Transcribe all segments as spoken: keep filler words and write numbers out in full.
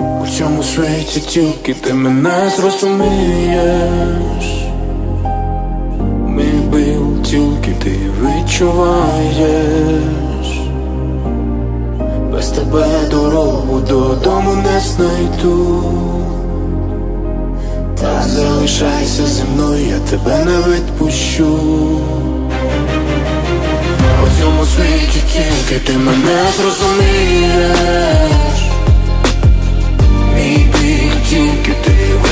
У цьому світі тільки ти мене зрозумієш. Мій біль тільки ти відчуваєш. Без тебе дорогу додому не знайду. Так залишайся зі мною, я тебе не відпущу. У цьому світі тільки ти мене зрозумієш. Мій біль тільки ти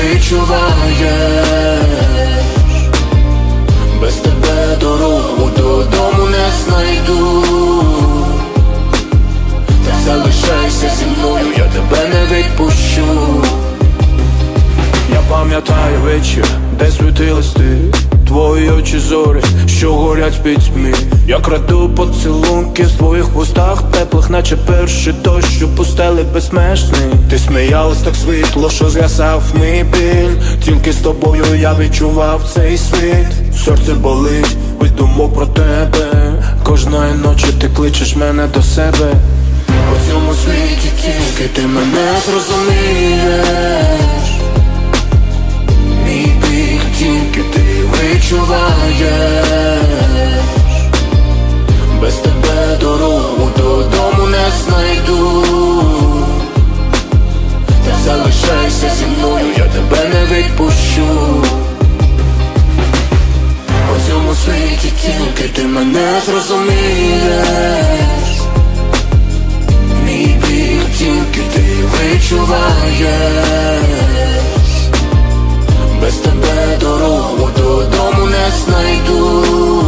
відчуваєш. Без тебе дорогу додому не знайду. Так залишайся зі мною, я тебе не відпущу. Я пам'ятаю вечір, де світилась ти, твої очі зорі, що горять в пітьмі. Я краду поцілунки в твоїх вустах теплих, наче перший дощ, що пустелі безмежний. Ти сміялась так світло, що згасав мій біль. Тільки з тобою я відчував цей світ. Серце болить від думок про тебе. Кожної ночі ти кличеш мене до себе. У цьому світі тільки ти мене зрозумієш. Мій біль тільки ти відчуваєш. Без тебе дорогу додому не знайду. Та залишайся зі мною, я тебе не відпущу. У цьому світі тільки ти мене зрозумієш. Мій біль тільки ти відчуваєш. Без тебе дорогу додому не знайду.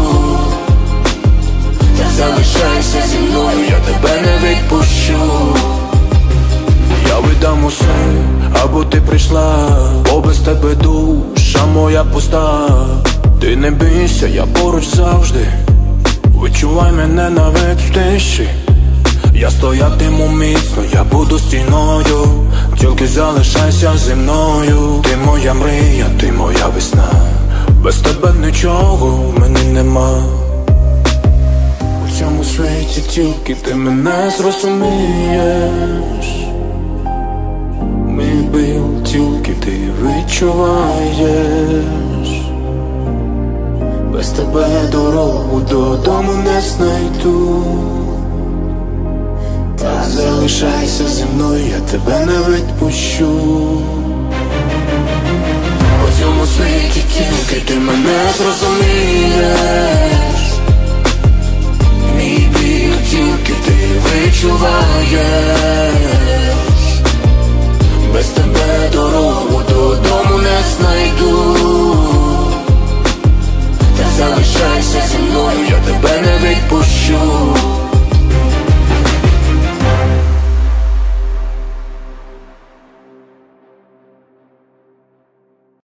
Та залишайся зі мною, я тебе не відпущу. Я видам усе, або ти прийшла, бо без тебе душа моя пуста. Ти не бійся, я поруч завжди. Відчувай мене навіть в тиші. Я стоятиму міцно, я буду стіною. Тільки залишайся зі мною. Ти моя мрія, ти моя весна. Без тебе нічого в мене нема. У цьому світі тільки ти мене зрозумієш. Мій біль тільки ти відчуваєш. Без тебе дорогу додому не знайду. Так залишайся зі мною, я тебе не відпущу. У цьому світі тільки ти мене зрозумієш. Мій біль тільки ти відчуваєш.